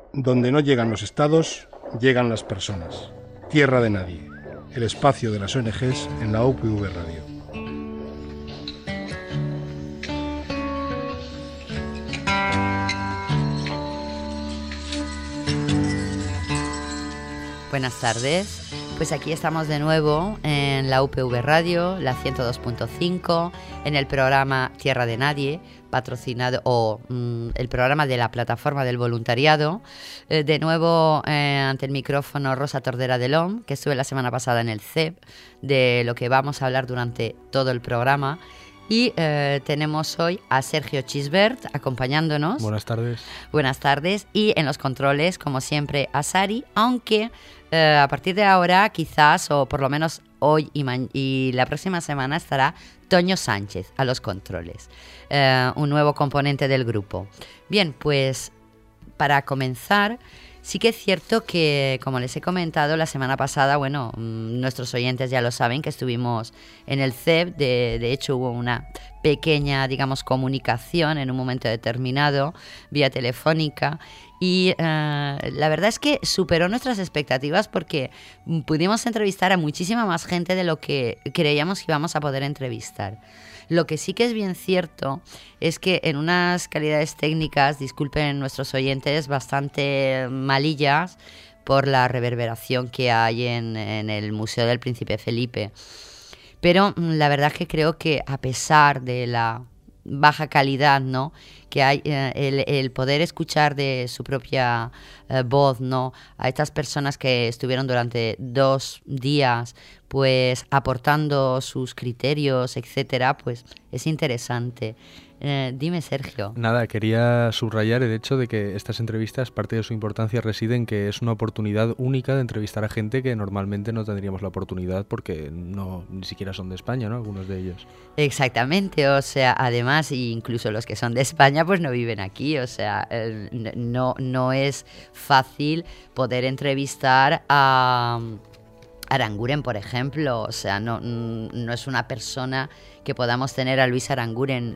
Donde no llegan los estados, llegan las personas. Tierra de Nadie, el espacio de las ONGs en la UPV Radio. Buenas tardes, pues aquí estamos de nuevo en la UPV Radio, la 102.5, en el programa Tierra de Nadie, patrocinado, el programa de la Plataforma del Voluntariado. De nuevo ante el micrófono Rosa Tordera de Lom, que estuve la semana pasada en el CEP, de lo que vamos a hablar durante todo el programa. Y tenemos hoy a Sergio Chisbert acompañándonos. Buenas tardes. Buenas tardes. Y en los controles, como siempre, a Sari, aunque a partir de ahora, quizás, o por lo menos hoy y la próxima semana, estará Toño Sánchez a los controles, un nuevo componente del grupo. Bien, pues para comenzar, sí que es cierto que, como les he comentado la semana pasada, bueno, nuestros oyentes ya lo saben, que estuvimos en el CEP, de hecho hubo una pequeña, digamos, comunicación en un momento determinado, vía telefónica, y la verdad es que superó nuestras expectativas porque pudimos entrevistar a muchísima más gente de lo que creíamos que íbamos a poder entrevistar. Lo que sí que es bien cierto es que en unas calidades técnicas, disculpen nuestros oyentes, bastante malillas por la reverberación que hay en el Museo del Príncipe Felipe. Pero la verdad es que creo que a pesar de la baja calidad, ¿no?, que hay, el poder escuchar de su propia voz, ¿no?, a estas personas que estuvieron durante 2 días pues aportando sus criterios, etcétera, pues es interesante. Dime, Sergio. Nada, quería subrayar el hecho de que estas entrevistas, parte de su importancia reside en que es una oportunidad única de entrevistar a gente que normalmente no tendríamos la oportunidad porque ni siquiera son de España, ¿no?, algunos de ellos. Exactamente, o sea, además, incluso los que son de España pues no viven aquí, o sea, no es fácil poder entrevistar a Aranguren, por ejemplo, o sea, no es una persona que podamos tener a Luis Aranguren,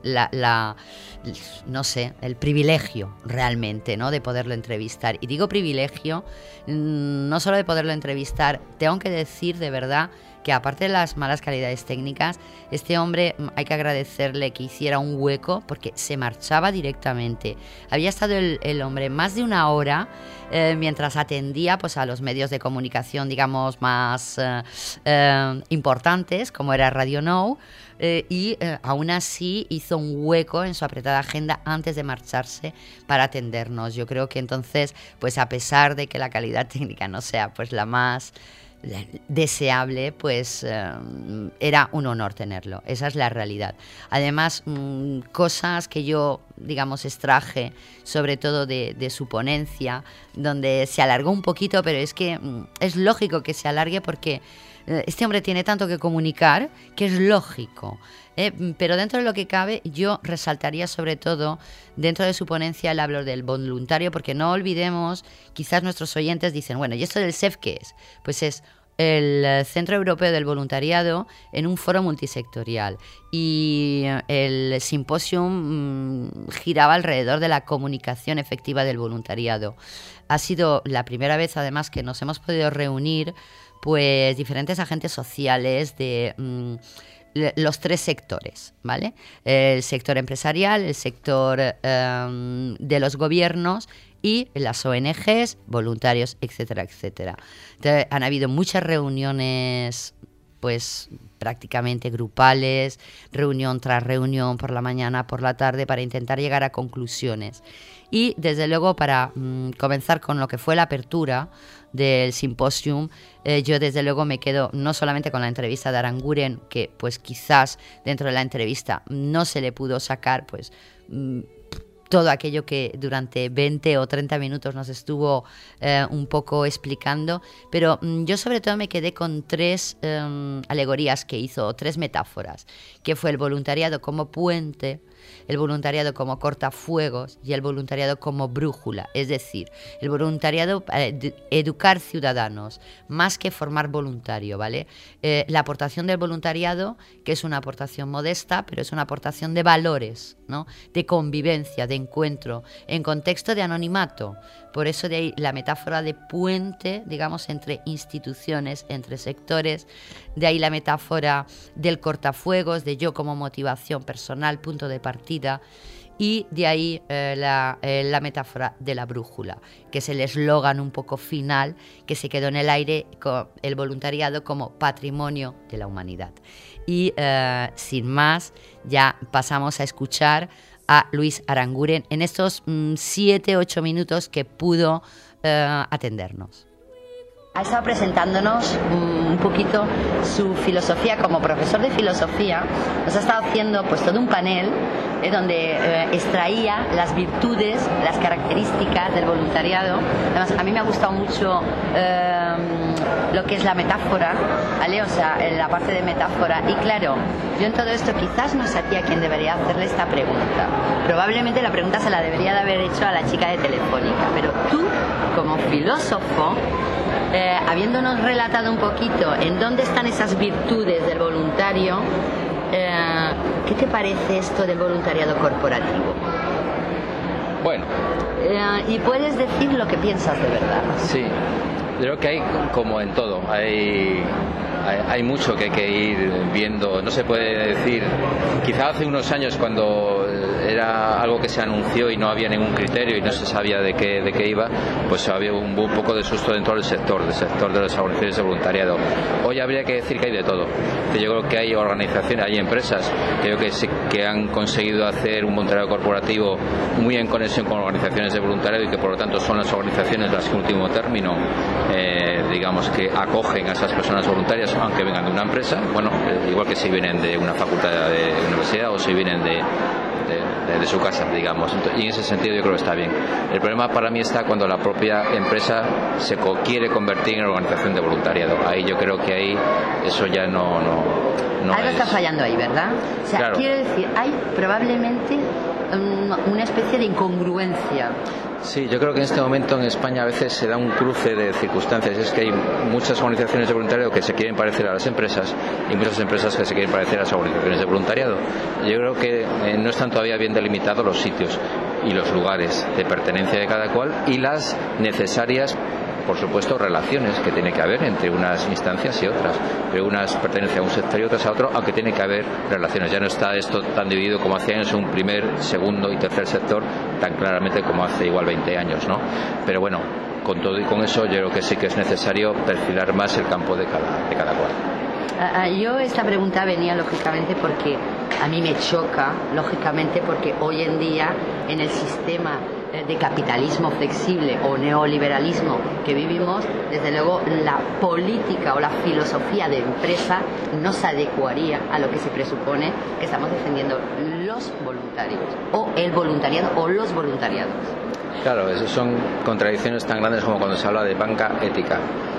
no sé, el privilegio realmente, ¿no?, de poderlo entrevistar. Y digo privilegio, no solo de poderlo entrevistar, tengo que decir de verdad que aparte de las malas calidades técnicas, este hombre hay que agradecerle que hiciera un hueco porque se marchaba directamente. Había estado el hombre más de 1 hora mientras atendía pues a los medios de comunicación, digamos, más importantes, como era Radio Now, y aún así hizo un hueco en su apretada agenda antes de marcharse para atendernos. Yo creo que entonces, pues a pesar de que la calidad técnica no sea pues la más deseable, pues era un honor tenerlo, esa es la realidad. Además, cosas que yo, digamos, extraje sobre todo de su ponencia, donde se alargó un poquito, pero es que es lógico que se alargue porque este hombre tiene tanto que comunicar que es lógico. Pero dentro de lo que cabe, yo resaltaría sobre todo, dentro de su ponencia, el hablo del voluntario, porque no olvidemos, quizás nuestros oyentes dicen, bueno, ¿y esto del CEF qué es? Pues es el Centro Europeo del Voluntariado en un foro multisectorial, y el simposium giraba alrededor de la comunicación efectiva del voluntariado. Ha sido la primera vez, además, que nos hemos podido reunir pues diferentes agentes sociales de los 3 sectores, ¿vale? El sector empresarial, el sector de los gobiernos y las ONGs, voluntarios, etcétera, etcétera. Entonces, han habido muchas reuniones pues prácticamente grupales, reunión tras reunión, por la mañana, por la tarde, para intentar llegar a conclusiones. Y desde luego, para comenzar con lo que fue la apertura del simposium, yo desde luego me quedo no solamente con la entrevista de Aranguren, que pues quizás dentro de la entrevista no se le pudo sacar pues todo aquello que durante 20 o 30 minutos nos estuvo un poco explicando, pero yo sobre todo me quedé con 3 alegorías que hizo, 3 metáforas, que fue el voluntariado como puente, el voluntariado como cortafuegos y el voluntariado como brújula. Es decir, el voluntariado, educar ciudadanos, más que formar voluntario, ¿vale? La aportación del voluntariado, que es una aportación modesta, pero es una aportación de valores, ¿no?, de convivencia, de encuentro, en contexto de anonimato. Por eso de ahí la metáfora de puente, digamos, entre instituciones, entre sectores, de ahí la metáfora del cortafuegos, de yo como motivación personal, punto de partida, y de ahí la metáfora de la brújula, que es el eslogan un poco final que se quedó en el aire con el voluntariado como patrimonio de la humanidad. Y sin más, ya pasamos a escuchar a Luis Aranguren en estos 7-8 minutos que pudo atendernos. Ha estado presentándonos un poquito su filosofía como profesor de filosofía. Nos ha estado haciendo pues todo un panel donde extraía las virtudes, las características del voluntariado. Además, a mí me ha gustado mucho lo que es la metáfora, ¿vale? O sea, la parte de metáfora. Y claro, yo en todo esto quizás no sabía quién debería hacerle esta pregunta. Probablemente la pregunta se la debería de haber hecho a la chica de Telefónica. Pero tú, como filósofo, habiéndonos relatado un poquito en dónde están esas virtudes del voluntario, ¿qué te parece esto del voluntariado corporativo? Bueno. Y puedes decir lo que piensas de verdad. Sí, creo que hay, como en todo, hay mucho que hay que ir viendo. No se puede decir, quizá hace unos años cuando era algo que se anunció y no había ningún criterio y no se sabía de qué iba, pues había un poco de susto dentro del sector de las organizaciones de voluntariado. Hoy habría que decir que hay de todo. Yo creo que hay organizaciones, hay empresas que han conseguido hacer un voluntariado corporativo muy en conexión con organizaciones de voluntariado y que por lo tanto son las organizaciones las que en último término digamos que acogen a esas personas voluntarias aunque vengan de una empresa, bueno, igual que si vienen de una facultad de universidad o si vienen de su casa, digamos. Y en ese sentido yo creo que está bien. El problema para mí está cuando la propia empresa se quiere convertir en organización de voluntariado. Ahí yo creo que ahí eso ya no algo está fallando ahí, ¿verdad? O sea, claro. Quiero decir, hay probablemente una especie de incongruencia. Sí, yo creo que en este momento en España a veces se da un cruce de circunstancias. Es que hay muchas organizaciones de voluntariado que se quieren parecer a las empresas y muchas empresas que se quieren parecer a las organizaciones de voluntariado. Yo creo que no están todavía bien delimitados los sitios y los lugares de pertenencia de cada cual y las necesarias, por supuesto, relaciones que tiene que haber entre unas instancias y otras. Pero unas pertenecen a un sector y otras a otro, aunque tiene que haber relaciones. Ya no está esto tan dividido como hace años, un primer, segundo y tercer sector, tan claramente como hace igual 20 años, ¿no? Pero bueno, con todo y con eso, yo creo que sí que es necesario perfilar más el campo de cada cual. Yo esta pregunta venía lógicamente porque a mí me choca, lógicamente, porque hoy en día en el sistema de capitalismo flexible o neoliberalismo que vivimos, desde luego la política o la filosofía de empresa no se adecuaría a lo que se presupone que estamos defendiendo los voluntarios o el voluntariado o los voluntariados. Claro, esas son contradicciones tan grandes como cuando se habla de banca ética.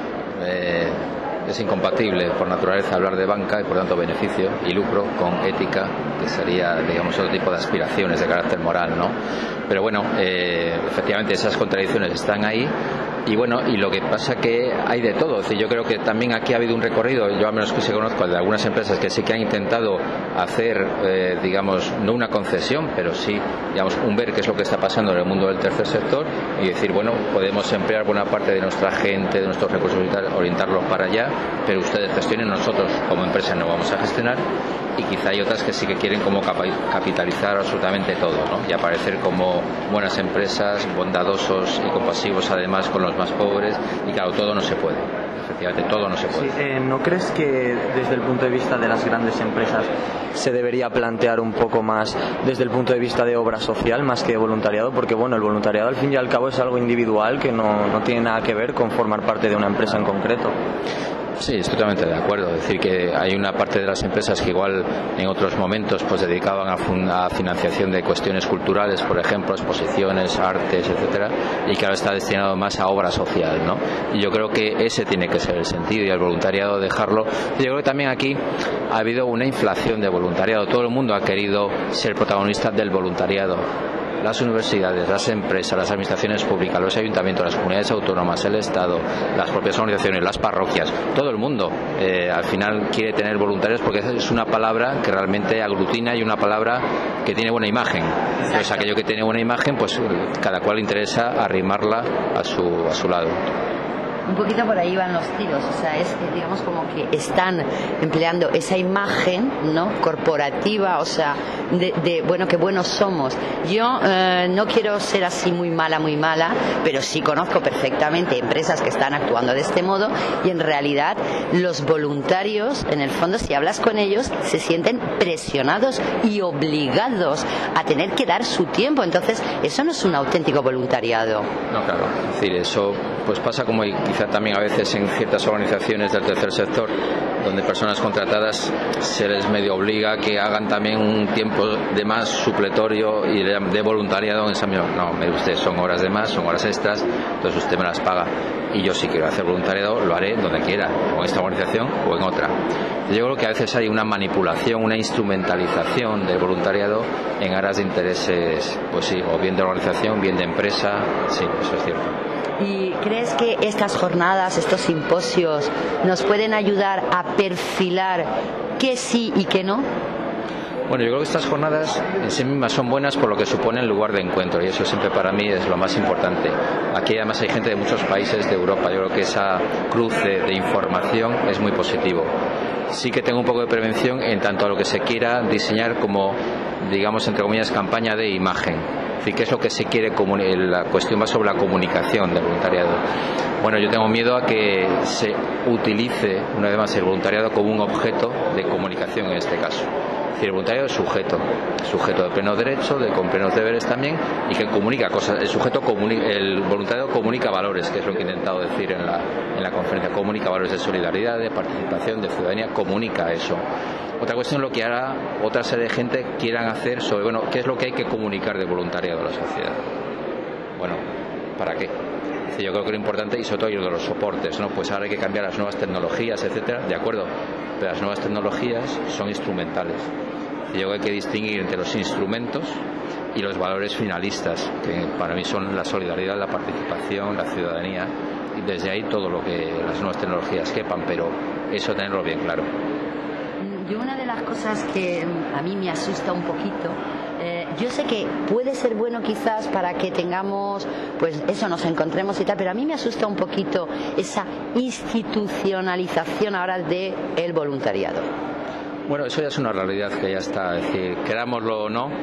Es incompatible por naturaleza hablar de banca y por tanto beneficio y lucro con ética, que sería, digamos, otro tipo de aspiraciones de carácter moral, ¿no? Pero bueno, efectivamente esas contradicciones están ahí y bueno, y lo que pasa que hay de todo. Es decir, yo creo que también aquí ha habido un recorrido, yo al menos que se conozco de algunas empresas que sí que han intentado hacer, digamos, no una concesión, pero sí, digamos, un ver qué es lo que está pasando en el mundo del tercer sector y decir, bueno, podemos emplear buena parte de nuestra gente, de nuestros recursos, orientarlos para allá, pero ustedes gestionen, nosotros como empresa no vamos a gestionar. Y quizá hay otras que sí que quieren como capitalizar absolutamente todo, ¿no? Y aparecer como buenas empresas, bondadosos y compasivos además con los más pobres, y claro, todo no se puede, efectivamente todo no se puede. Sí, ¿no crees que desde el punto de vista de las grandes empresas se debería plantear un poco más desde el punto de vista de obra social más que de voluntariado? Porque bueno, el voluntariado al fin y al cabo es algo individual que no tiene nada que ver con formar parte de una empresa en concreto. Sí, estoy totalmente de acuerdo. Es decir, que hay una parte de las empresas que igual en otros momentos pues dedicaban a financiación de cuestiones culturales, por ejemplo, exposiciones, artes, etcétera, y que ahora está destinado más a obra social, ¿no? Y yo creo que ese tiene que ser el sentido y el voluntariado dejarlo. Yo creo que también aquí ha habido una inflación de voluntariado. Todo el mundo ha querido ser protagonista del voluntariado. las universidades, las empresas, las administraciones públicas, los ayuntamientos, las comunidades autónomas, el Estado, las propias organizaciones, las parroquias, todo el mundo al final quiere tener voluntarios porque es una palabra que realmente aglutina y una palabra que tiene buena imagen. Entonces aquello que tiene buena imagen, pues cada cual le interesa arrimarla a su lado. Un poquito por ahí van los tiros, o sea, es digamos como que están empleando esa imagen, ¿no?, corporativa, o sea, de bueno, que buenos somos. Yo no quiero ser así muy mala, pero sí conozco perfectamente empresas que están actuando de este modo y en realidad los voluntarios, en el fondo, si hablas con ellos, se sienten presionados y obligados a tener que dar su tiempo. Entonces, eso no es un auténtico voluntariado. No, claro, es decir, eso pues pasa como quizá también a veces en ciertas organizaciones del tercer sector, donde personas contratadas se les medio obliga a que hagan también un tiempo de más supletorio y de voluntariado en esa misma. No, mire usted, son horas de más, son horas extras, entonces usted me las paga. Y yo si quiero hacer voluntariado lo haré donde quiera, o en esta organización o en otra. Yo creo que a veces hay una manipulación, una instrumentalización del voluntariado en aras de intereses, pues sí, o bien de organización, bien de empresa, sí, eso es cierto. ¿Y crees que estas jornadas, estos simposios, nos pueden ayudar a perfilar qué sí y qué no? Bueno, yo creo que estas jornadas en sí mismas son buenas por lo que supone el lugar de encuentro y eso siempre para mí es lo más importante. Aquí además hay gente de muchos países de Europa, yo creo que esa cruce de información es muy positivo. Sí que tengo un poco de prevención en tanto a lo que se quiera diseñar como, digamos, entre comillas, campaña de imagen. Es decir, ¿qué es lo que se quiere? La cuestión va sobre la comunicación del voluntariado. Bueno, yo tengo miedo a que se utilice, una vez más, el voluntariado como un objeto de comunicación en este caso. Es decir, el voluntariado es sujeto de pleno derecho, con plenos deberes también, y que comunica cosas. El voluntariado comunica valores, que es lo que he intentado decir en la conferencia. Comunica valores de solidaridad, de participación, de ciudadanía, comunica eso. Otra cuestión es lo que hará otra serie de gente quieran hacer sobre, bueno, qué es lo que hay que comunicar de voluntariado a la sociedad. Bueno, ¿para qué? Yo creo que lo importante, y sobre todo lo de los soportes, ¿no? Pues ahora hay que cambiar las nuevas tecnologías, etcétera, de acuerdo, pero las nuevas tecnologías son instrumentales. Yo creo que hay que distinguir entre los instrumentos y los valores finalistas, que para mí son la solidaridad, la participación, la ciudadanía, y desde ahí todo lo que las nuevas tecnologías quepan, pero eso tenerlo bien claro. Yo una de las cosas que a mí me asusta un poquito, yo sé que puede ser bueno quizás para que tengamos, pues eso, nos encontremos y tal, pero a mí me asusta un poquito esa institucionalización ahora del voluntariado. Bueno, eso ya es una realidad que ya está, es decir, querámoslo o no,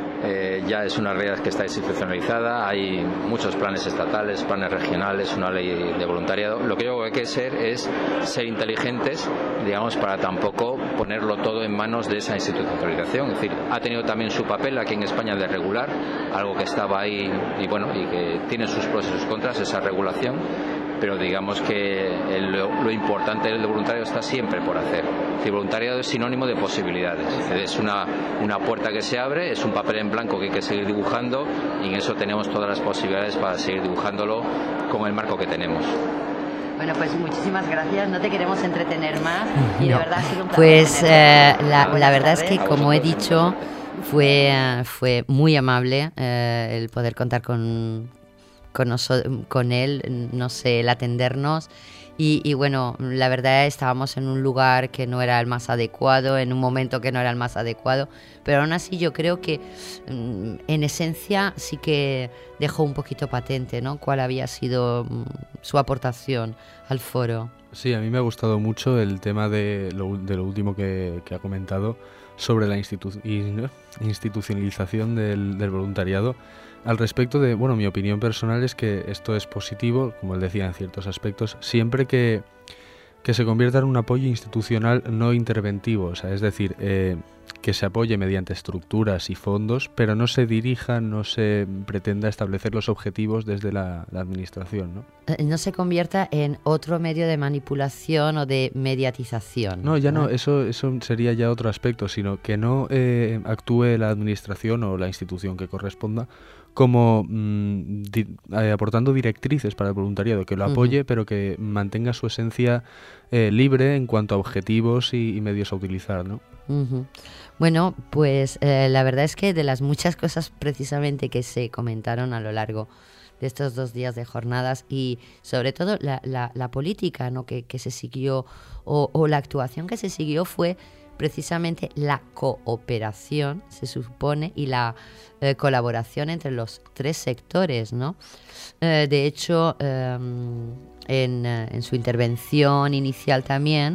ya es una realidad que está institucionalizada, hay muchos planes estatales, planes regionales, una ley de voluntariado. Lo que yo creo que hay que ser es ser inteligentes, digamos, para tampoco ponerlo todo en manos de esa institucionalización. Es decir, ha tenido también su papel aquí en España de regular, algo que estaba ahí y bueno, y que tiene sus pros y sus contras, esa regulación, pero digamos que lo importante del voluntariado está siempre por hacer. El voluntariado es sinónimo de posibilidades, es una puerta que se abre, es un papel en blanco que hay que seguir dibujando y en eso tenemos todas las posibilidades para seguir dibujándolo con el marco que tenemos. Bueno, pues muchísimas gracias, no te queremos entretener más y de verdad ha sido un placer. Pues la verdad es que, como he dicho, fue muy amable el poder contar con él, no sé, el atendernos y bueno, la verdad estábamos en un lugar que no era el más adecuado, en un momento que no era el más adecuado, pero aún así yo creo que en esencia sí que dejó un poquito patente, ¿no?, cuál había sido su aportación al foro. Sí, a mí me ha gustado mucho el tema de lo último que ha comentado sobre la institucionalización del voluntariado. Al respecto de, bueno, mi opinión personal es que esto es positivo, como él decía, en ciertos aspectos, siempre que se convierta en un apoyo institucional no interventivo, o sea, es decir, que se apoye mediante estructuras y fondos, pero no se dirija, no se pretenda establecer los objetivos desde la administración, ¿no? No se convierta en otro medio de manipulación o de mediatización. No, ya no, eso sería ya otro aspecto, sino que no actúe la administración o la institución que corresponda como aportando directrices para el voluntariado, que lo apoye, pero que mantenga su esencia libre en cuanto a objetivos y medios a utilizar, ¿no? Ujú. Bueno, pues la verdad es que de las muchas cosas precisamente que se comentaron a lo largo de estos 2 días de jornadas y sobre todo la política, ¿no?, que se siguió o la actuación que se siguió fue precisamente la cooperación, se supone, y la colaboración entre los 3 sectores, ¿no? De hecho, en su intervención inicial también,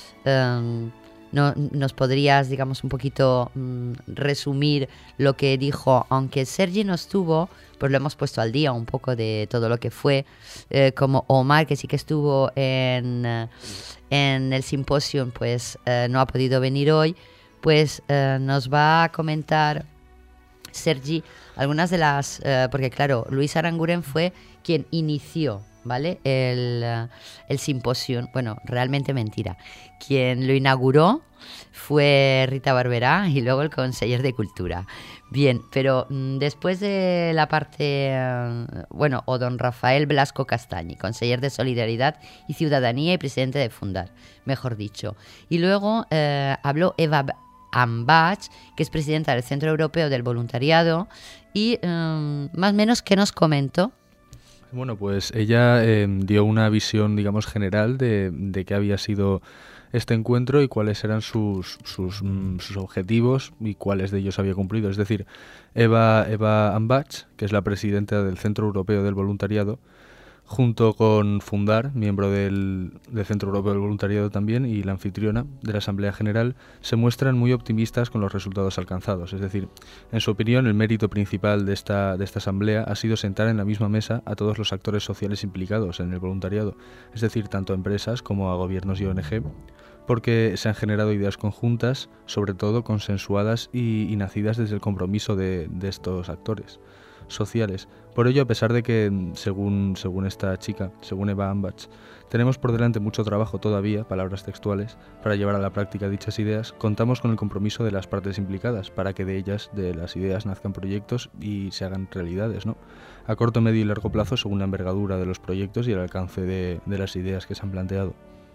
nos podrías, digamos, un poquito resumir lo que dijo, aunque Sergi no estuvo, pues lo hemos puesto al día un poco de todo lo que fue, como Omar, que sí que estuvo en el simposio, pues no ha podido venir hoy, pues nos va a comentar Sergi algunas de las, porque claro, Luis Aranguren fue quien inició, ¿vale?, el simposio. Bueno, realmente mentira. Quien lo inauguró fue Rita Barberá y luego el conseller de Cultura. Bien, pero después de la parte, bueno, o don Rafael Blasco Castañi, conseller de Solidaridad y Ciudadanía y presidente de Fundar, mejor dicho. Y luego habló Eva Ambach, que es presidenta del Centro Europeo del Voluntariado, y más o menos, ¿qué nos comentó? Bueno, pues ella dio una visión, digamos, general de qué había sido este encuentro y cuáles eran sus objetivos y cuáles de ellos había cumplido. Es decir, Eva Ambach, que es la presidenta del Centro Europeo del Voluntariado, junto con Fundar, miembro del Centro Europeo del Voluntariado también, y la anfitriona de la Asamblea General, se muestran muy optimistas con los resultados alcanzados. Es decir, en su opinión, el mérito principal de esta Asamblea ha sido sentar en la misma mesa a todos los actores sociales implicados en el voluntariado, es decir, tanto a empresas como a gobiernos y ONG, porque se han generado ideas conjuntas, sobre todo consensuadas y nacidas desde el compromiso de estos actores sociales. Por ello, a pesar de que, según esta chica, según Eva Ambach, tenemos por delante mucho trabajo todavía, palabras textuales, para llevar a la práctica dichas ideas, contamos con el compromiso de las partes implicadas para que de ellas, de las ideas, nazcan proyectos y se hagan realidades, ¿no?, a corto, medio y largo plazo, según la envergadura de los proyectos y el alcance de las ideas que se han planteado.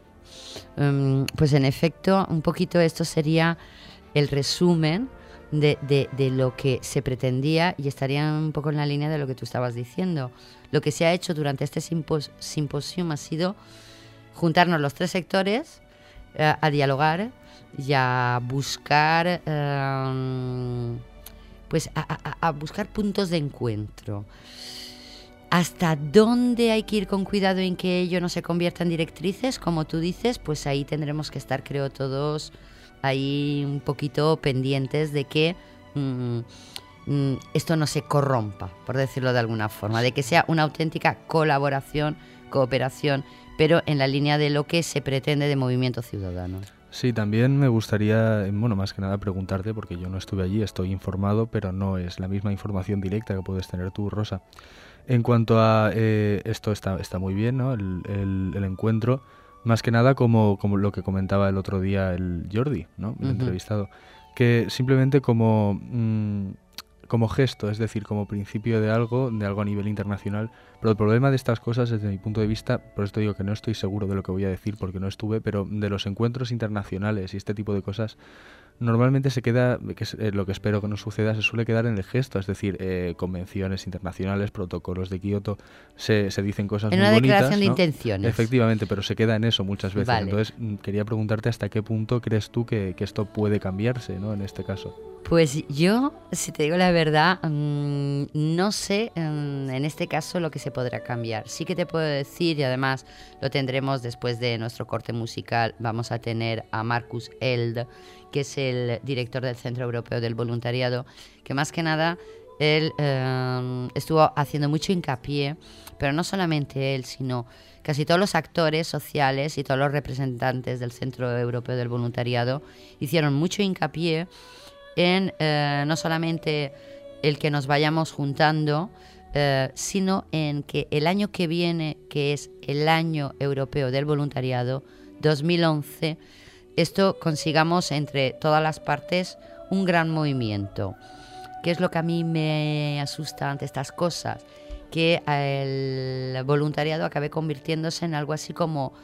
Pues en efecto, un poquito esto sería el resumen de lo que se pretendía y estaría un poco en la línea de lo que tú estabas diciendo. Lo que se ha hecho durante este simposium ha sido juntarnos los 3 sectores a dialogar y a buscar, pues a buscar puntos de encuentro. ¿Hasta dónde hay que ir con cuidado en que ello no se convierta en directrices? Como tú dices, pues ahí tendremos que estar, creo, todos ahí un poquito pendientes de que esto no se corrompa, por decirlo de alguna forma, de que sea una auténtica colaboración, cooperación, pero en la línea de lo que se pretende de movimiento ciudadano. Sí, también me gustaría, bueno, más que nada preguntarte, porque yo no estuve allí, estoy informado, pero no es la misma información directa que puedes tener tú, Rosa. En cuanto a esto está muy bien, ¿no?, el encuentro, más que nada como lo que comentaba el otro día el Jordi, ¿no?, el entrevistado, que simplemente como gesto, es decir, como principio de algo a nivel internacional. Pero el problema de estas cosas, desde mi punto de vista, por esto digo que no estoy seguro de lo que voy a decir porque no estuve, pero de los encuentros internacionales y este tipo de cosas, normalmente se queda, que es lo que espero que no suceda, se suele quedar en el gesto, es decir, convenciones internacionales, protocolos de Kioto, se dicen cosas muy bonitas, en una declaración de ¿no?, intenciones. Efectivamente, pero se queda en eso muchas veces. Vale. Entonces, quería preguntarte hasta qué punto crees tú que esto puede cambiarse, ¿no?, en este caso. Pues yo, si te digo la verdad, no sé en este caso lo que se podrá cambiar. Sí que te puedo decir, y además lo tendremos después de nuestro corte musical, vamos a tener a Marcus Eld, que es el director del Centro Europeo del Voluntariado, que más que nada él estuvo haciendo mucho hincapié, pero no solamente él, sino casi todos los actores sociales y todos los representantes del Centro Europeo del Voluntariado hicieron mucho hincapié en no solamente el que nos vayamos juntando, sino en que el año que viene, que es el Año Europeo del Voluntariado, 2011, esto consigamos entre todas las partes un gran movimiento. ¿Qué es lo que a mí me asusta ante estas cosas? Que el voluntariado acabe convirtiéndose en algo así como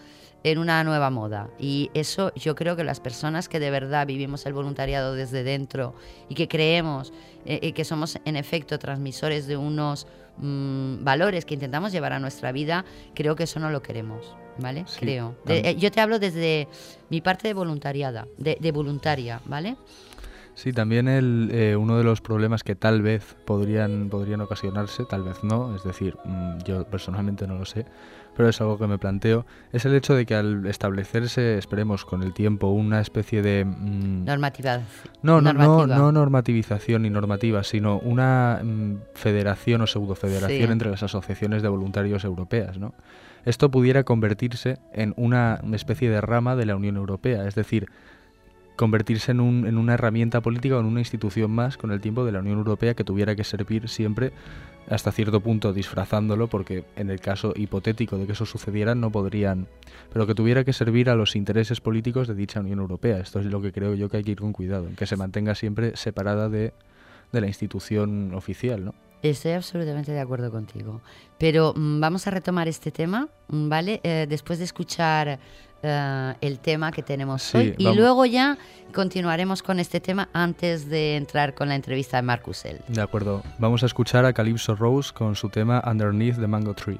en una nueva moda. Y eso yo creo que las personas que de verdad vivimos el voluntariado desde dentro y que creemos que somos en efecto transmisores de unos valores que intentamos llevar a nuestra vida, creo que eso no lo queremos, ¿vale? Sí, Creo. Yo te hablo desde mi parte de voluntariada, de voluntaria, ¿vale? Sí, también uno de los problemas que tal vez podrían ocasionarse, tal vez no, es decir, yo personalmente no lo sé, pero es algo que me planteo, es el hecho de que al establecerse, esperemos con el tiempo, una especie de... Normativa. No normativización ni normativa, sino una federación o pseudofederación entre las asociaciones de voluntarios europeas, ¿no? Esto pudiera convertirse en una especie de rama de la Unión Europea, es decir, convertirse en una herramienta política o en una institución más con el tiempo de la Unión Europea que tuviera que servir siempre, hasta cierto punto disfrazándolo, porque en el caso hipotético de que eso sucediera no podrían, pero que tuviera que servir a los intereses políticos de dicha Unión Europea. Esto es lo que creo yo que hay que ir con cuidado, en que se mantenga siempre separada de la institución oficial, ¿no? Estoy absolutamente de acuerdo contigo. Pero vamos a retomar este tema, ¿vale? Después de escuchar el tema que tenemos hoy. Y luego ya continuaremos con este tema antes de entrar con la entrevista de Marc Ussel. De acuerdo. Vamos a escuchar a Calypso Rose con su tema Underneath the Mango Tree.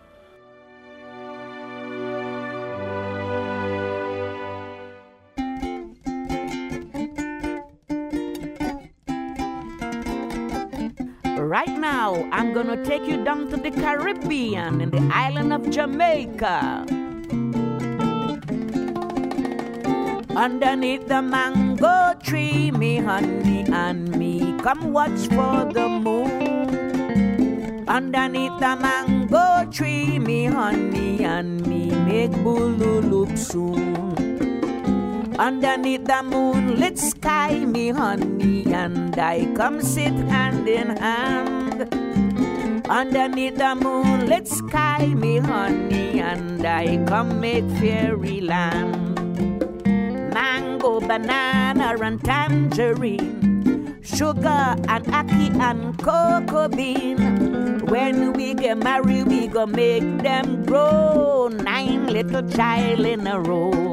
Right now, I'm gonna take you down to the Caribbean in the island of Jamaica. Underneath the mango tree, me honey and me come watch for the moon. Underneath the mango tree, me honey and me make bululup soon. Underneath the moonlit sky, me honey and I come sit hand in hand. Underneath the moonlit sky, me honey and I come make fairyland. Mango, banana and tangerine, sugar and ackee and cocoa bean. When we get married, we go make them grow, 9 little child in a row.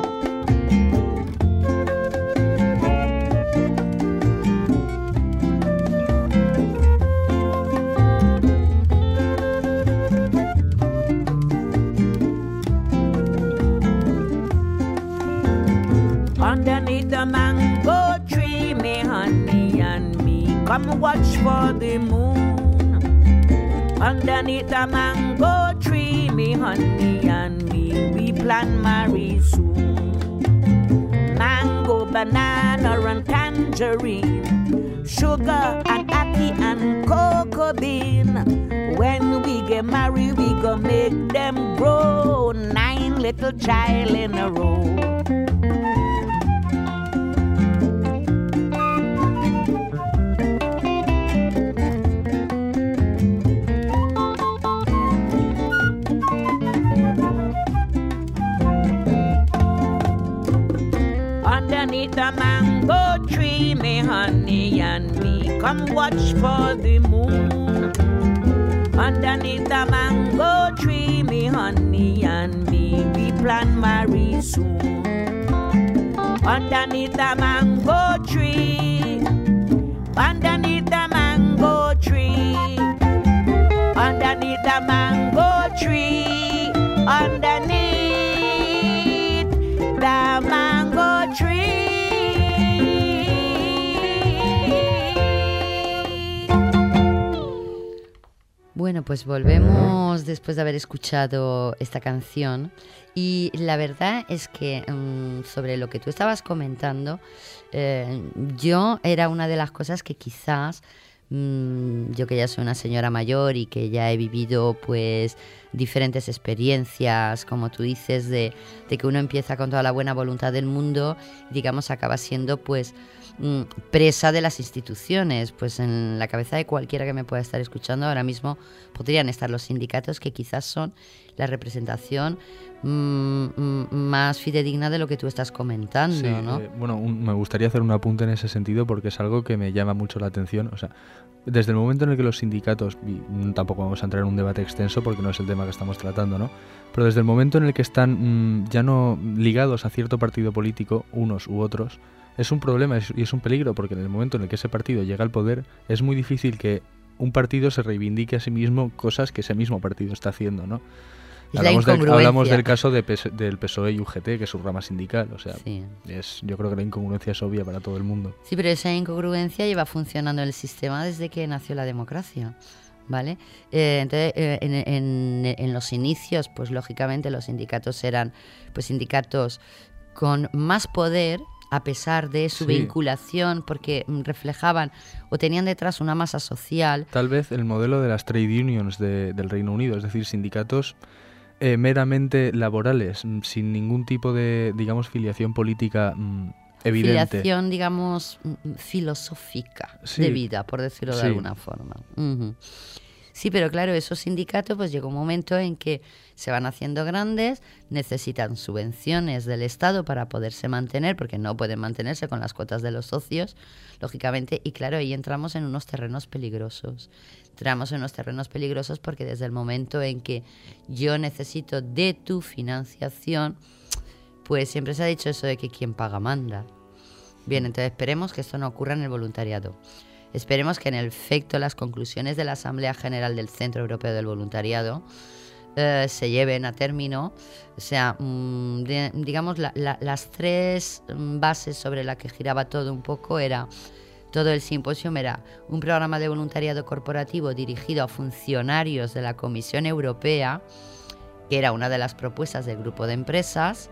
Underneath the mango tree, me honey and me come watch for the moon. Underneath the mango tree, me honey and me we plan marry soon. Mango, banana and tangerine, sugar and ackee and cocoa bean. When we get married, we go make them grow, 9 little child in a row. Underneath the mango tree, me honey and me come watch for the moon. Underneath the mango tree, me honey and me we plan marry soon. Underneath the mango tree, underneath the mango tree, underneath the mango tree, underneath the mango tree. Bueno, pues volvemos después de haber escuchado esta canción y la verdad es que sobre lo que tú estabas comentando, yo era una de las cosas que quizás yo que ya soy una señora mayor y que ya he vivido pues diferentes experiencias, como tú dices, de que uno empieza con toda la buena voluntad del mundo y digamos acaba siendo pues presa de las instituciones. Pues en la cabeza de cualquiera que me pueda estar escuchando ahora mismo podrían estar los sindicatos, que quizás son la representación más fidedigna de lo que tú estás comentando, Sí, ¿no? Bueno, me gustaría hacer un apunte en ese sentido porque es algo que me llama mucho la atención. O sea, desde el momento en el que los sindicatos, y tampoco vamos a entrar en un debate extenso porque no es el tema que estamos tratando, ¿no? Pero desde el momento en el que están ya no ligados a cierto partido político, unos u otros, es un problema y es un peligro, porque en el momento en el que ese partido llega al poder es muy difícil que un partido se reivindique a sí mismo cosas que ese mismo partido está haciendo, ¿no? Es la incongruencia. Hablamos del caso del PSOE y UGT, que es su rama sindical. O sea, Sí. yo creo que la incongruencia es obvia para todo el mundo. Sí, pero esa incongruencia lleva funcionando en el sistema desde que nació la democracia, ¿vale? Entonces, en los inicios, pues lógicamente los sindicatos eran pues sindicatos con más poder, a pesar de su Sí. vinculación, porque reflejaban o tenían detrás una masa social. Tal vez el modelo de las trade unions del Reino Unido, es decir, sindicatos meramente laborales, sin ningún tipo de, digamos, filiación política evidente. Filiación, digamos, filosófica Sí. de vida, por decirlo de Sí. alguna forma. Ujú. Sí, pero claro, esos sindicatos, pues llega un momento en que se van haciendo grandes, necesitan subvenciones del Estado para poderse mantener, porque no pueden mantenerse con las cuotas de los socios, lógicamente, y claro, ahí entramos en unos terrenos peligrosos. Entramos en unos terrenos peligrosos porque desde el momento en que yo necesito de tu financiación, pues siempre se ha dicho eso de que quien paga manda. Bien, entonces esperemos que esto no ocurra en el voluntariado. Esperemos que en efecto las conclusiones de la Asamblea General del Centro Europeo del Voluntariado se lleven a término. O sea, digamos, las tres bases sobre las que giraba todo un poco era... Todo el simposio era un programa de voluntariado corporativo dirigido a funcionarios de la Comisión Europea, que era una de las propuestas del grupo de empresas.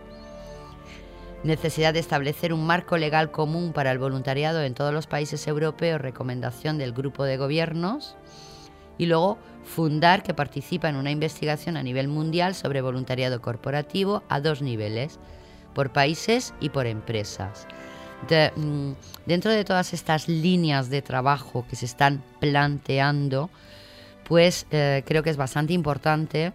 Necesidad de establecer un marco legal común para el voluntariado en todos los países europeos, recomendación del grupo de gobiernos. Y luego fundar que participa en una investigación a nivel mundial sobre voluntariado corporativo a 2 niveles, por países y por empresas. Dentro de todas estas líneas de trabajo que se están planteando, pues creo que es bastante importante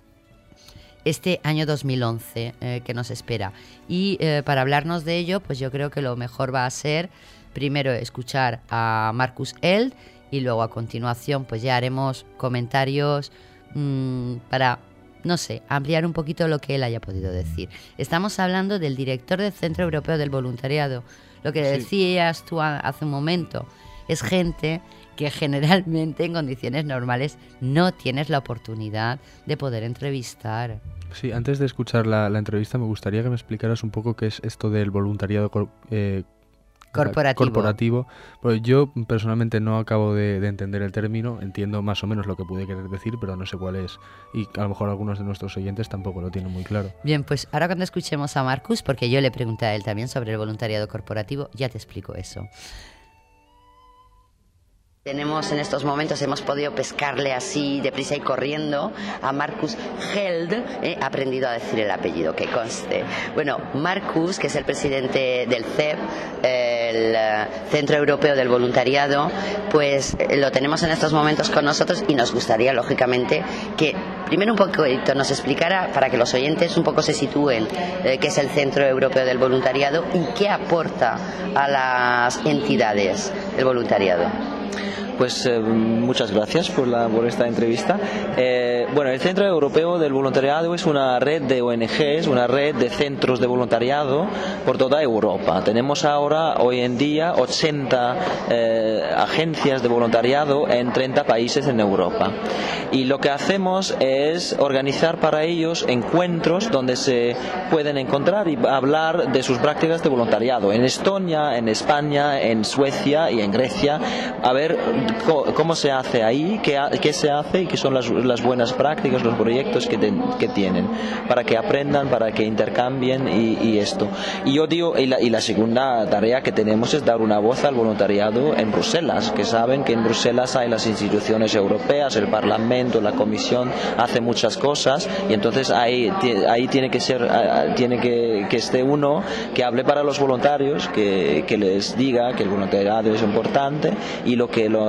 este año 2011 que nos espera. Y para hablarnos de ello, pues yo creo que lo mejor va a ser primero escuchar a Marcus Held y luego a continuación pues ya haremos comentarios para, no sé, ampliar un poquito lo que él haya podido decir. Estamos hablando del director del Centro Europeo del Voluntariado. Lo que decías tú hace un momento, es gente que generalmente en condiciones normales no tienes la oportunidad de poder entrevistar. Sí, antes de escuchar la entrevista me gustaría que me explicaras un poco qué es esto del voluntariado corporativo. Pues yo personalmente no acabo de entender el término, entiendo más o menos lo que puede querer decir, pero no sé cuál es. Y a lo mejor algunos de nuestros oyentes tampoco lo tienen muy claro. Bien, pues ahora cuando escuchemos a Marcus, porque yo le pregunté a él también sobre el voluntariado corporativo, ya te explico eso. Tenemos en estos momentos, hemos podido pescarle así deprisa y corriendo a Marcus Held. He aprendido a decir el apellido, que conste. Bueno, Marcus, que es el presidente del CEV, el Centro Europeo del Voluntariado, pues lo tenemos en estos momentos con nosotros y nos gustaría, lógicamente, que primero un poquito nos explicara, para que los oyentes un poco se sitúen, qué es el Centro Europeo del Voluntariado y qué aporta a las entidades del voluntariado. Pues muchas gracias por esta entrevista. Bueno, el Centro Europeo del Voluntariado es una red de ONGs, una red de centros de voluntariado por toda Europa. Tenemos ahora, hoy en día, 80 agencias de voluntariado en 30 países en Europa. Y lo que hacemos es organizar para ellos encuentros donde se pueden encontrar y hablar de sus prácticas de voluntariado. En Estonia, en España, en Suecia y en Grecia. A ver cómo se hace ahí, qué se hace y qué son las buenas prácticas, los proyectos que tienen, para que aprendan, para que intercambien y esto. Y yo digo, y la segunda tarea que tenemos es dar una voz al voluntariado en Bruselas, que saben que en Bruselas hay las instituciones europeas, el Parlamento, la Comisión, hace muchas cosas, y entonces ahí tiene que ser, que esté uno que hable para los voluntarios, que les diga que el voluntariado es importante y lo que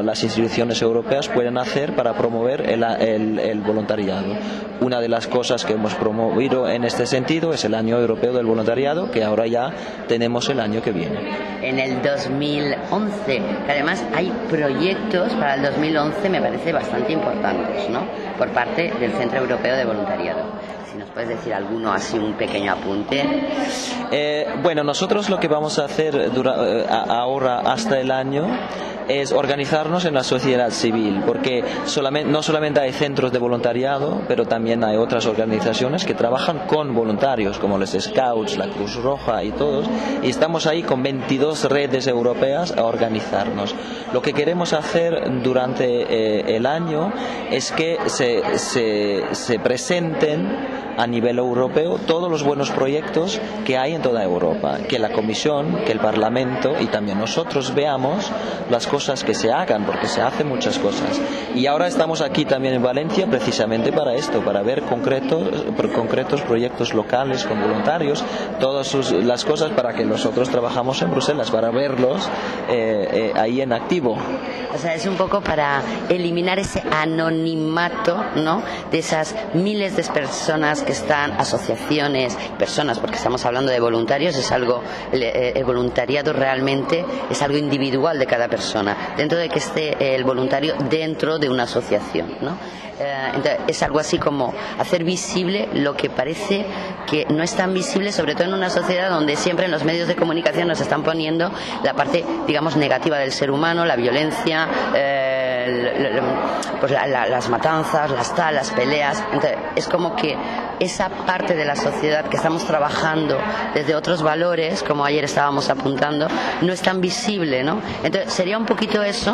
las instituciones europeas pueden hacer para promover el voluntariado. Una de las cosas que hemos promovido en este sentido es el Año Europeo del Voluntariado, que ahora ya tenemos el año que viene. En el 2011, que además hay proyectos para el 2011, me parece bastante importantes, ¿no? Por parte del Centro Europeo de Voluntariado. Si nos puedes decir alguno, así un pequeño apunte. Bueno, nosotros lo que vamos a hacer ahora hasta el año es organizarnos en la sociedad civil, porque no solamente hay centros de voluntariado, pero también hay otras organizaciones que trabajan con voluntarios, como los Scouts, la Cruz Roja y todos, y estamos ahí con 22 redes europeas a organizarnos. Lo que queremos hacer durante el año es que se presenten a nivel europeo todos los buenos proyectos que hay en toda Europa, que la Comisión, que el Parlamento y también nosotros veamos las cosas que se hagan, porque se hacen muchas cosas. Y ahora estamos aquí también en Valencia precisamente para esto, para ver concretos proyectos locales con voluntarios, todas las cosas para que nosotros trabajamos en Bruselas, para verlos ahí en activo. O sea, es un poco para eliminar ese anonimato, ¿no?, de esas miles de personas que están, asociaciones, personas, porque estamos hablando de voluntarios, es algo, el voluntariado realmente es algo individual de cada persona, dentro de que esté el voluntario dentro de una asociación, ¿no? Entonces, es algo así como hacer visible lo que parece que no es tan visible, sobre todo en una sociedad donde siempre en los medios de comunicación nos están poniendo la parte, digamos, negativa del ser humano, la violencia, pues las matanzas, las peleas. Entonces, es como que esa parte de la sociedad que estamos trabajando desde otros valores, como ayer estábamos apuntando, no es tan visible, ¿no? Entonces, sería un poquito eso,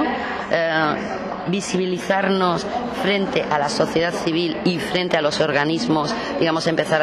visibilizarnos frente a la sociedad civil y frente a los organismos, digamos, empezar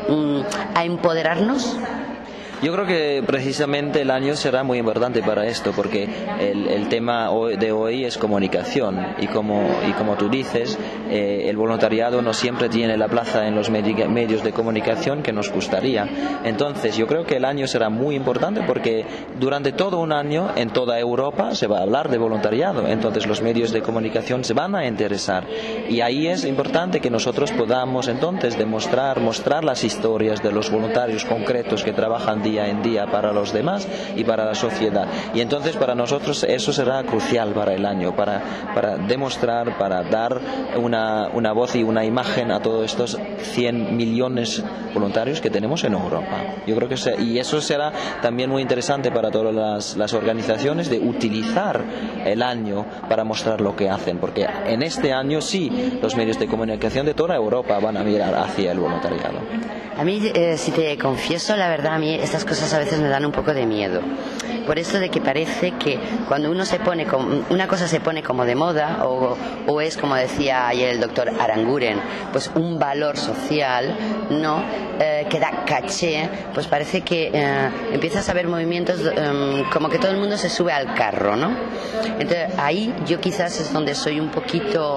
a empoderarnos. Yo creo que precisamente el año será muy importante para esto, porque el tema de hoy es comunicación y como tú dices, el voluntariado no siempre tiene la plaza en los medios de comunicación que nos gustaría. Entonces yo creo que el año será muy importante porque durante todo un año en toda Europa se va a hablar de voluntariado, entonces los medios de comunicación se van a interesar y ahí es importante que nosotros podamos entonces mostrar las historias de los voluntarios concretos que trabajan día en día para los demás y para la sociedad. Y entonces para nosotros eso será crucial para el año, para demostrar, para dar una voz y una imagen a todos estos 100 millones voluntarios que tenemos en Europa. Yo creo que y eso será también muy interesante para todas las organizaciones de utilizar el año para mostrar lo que hacen, porque en este año sí los medios de comunicación de toda Europa van a mirar hacia el voluntariado. A mí, si te confieso, la verdad, a mí estas cosas a veces me dan un poco de miedo. Por eso de que parece que cuando una cosa se pone como de moda, o es, como decía ayer el doctor Aranguren, pues un valor social, ¿no?, que da caché, pues parece que empiezas a ver movimientos como que todo el mundo se sube al carro, ¿no? Entonces ahí yo quizás es donde soy un poquito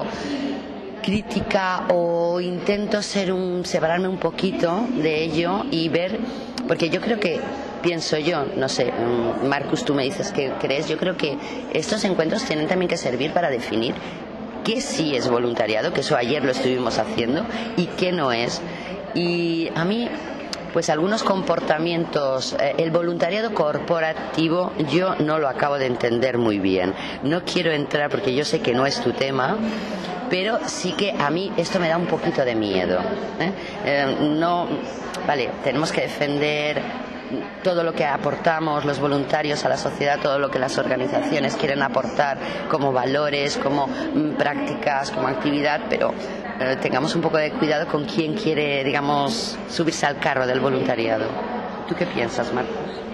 crítica o intento separarme un poquito de ello y ver, porque yo creo que, pienso yo, no sé, Marcus, tú me dices qué crees, yo creo que estos encuentros tienen también que servir para definir qué sí es voluntariado, que eso ayer lo estuvimos haciendo, y qué no es. Y a mí, pues algunos comportamientos, el voluntariado corporativo yo no lo acabo de entender muy bien. No quiero entrar porque yo sé que no es tu tema, pero sí que a mí esto me da un poquito de miedo, vale, tenemos que defender todo lo que aportamos los voluntarios a la sociedad, todo lo que las organizaciones quieren aportar como valores, como prácticas, como actividad, pero tengamos un poco de cuidado con quién quiere, digamos, subirse al carro del voluntariado. ¿Tú qué piensas, Marcos?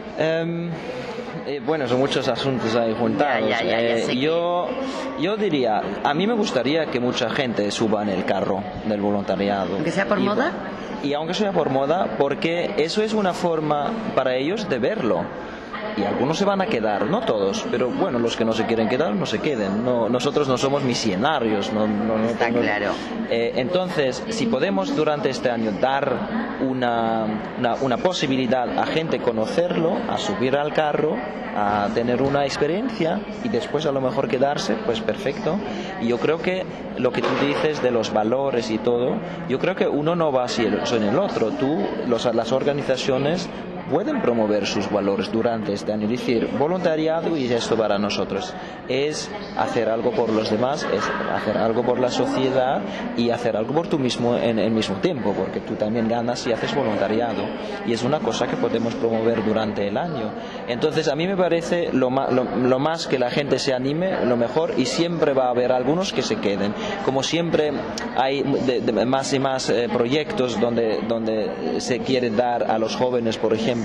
Bueno, son muchos asuntos ahí juntados. Yo diría, a mí me gustaría que mucha gente suba en el carro del voluntariado. ¿Aunque sea por moda? Y aunque sea por moda, porque eso es una forma para ellos de verlo. y algunos se van a quedar, no todos, pero bueno, los que no se quieren quedar, no se queden. No, nosotros no somos misionarios. Está claro. Entonces, si podemos durante este año dar una posibilidad a gente conocerlo, a subir al carro, a tener una experiencia y después a lo mejor quedarse, pues perfecto. Y yo creo que lo que tú dices de los valores y todo, yo creo que uno no va sin el otro. Las organizaciones pueden promover sus valores durante este año. Es decir, voluntariado, y esto para nosotros es hacer algo por los demás, es hacer algo por la sociedad y hacer algo por tú mismo en el mismo tiempo, porque tú también ganas si haces voluntariado, y es una cosa que podemos promover durante el año. Entonces a mí me parece lo más que la gente se anime, lo mejor, y siempre va a haber algunos que se queden. Como siempre hay más y más proyectos donde se quiere dar a los jóvenes, por ejemplo,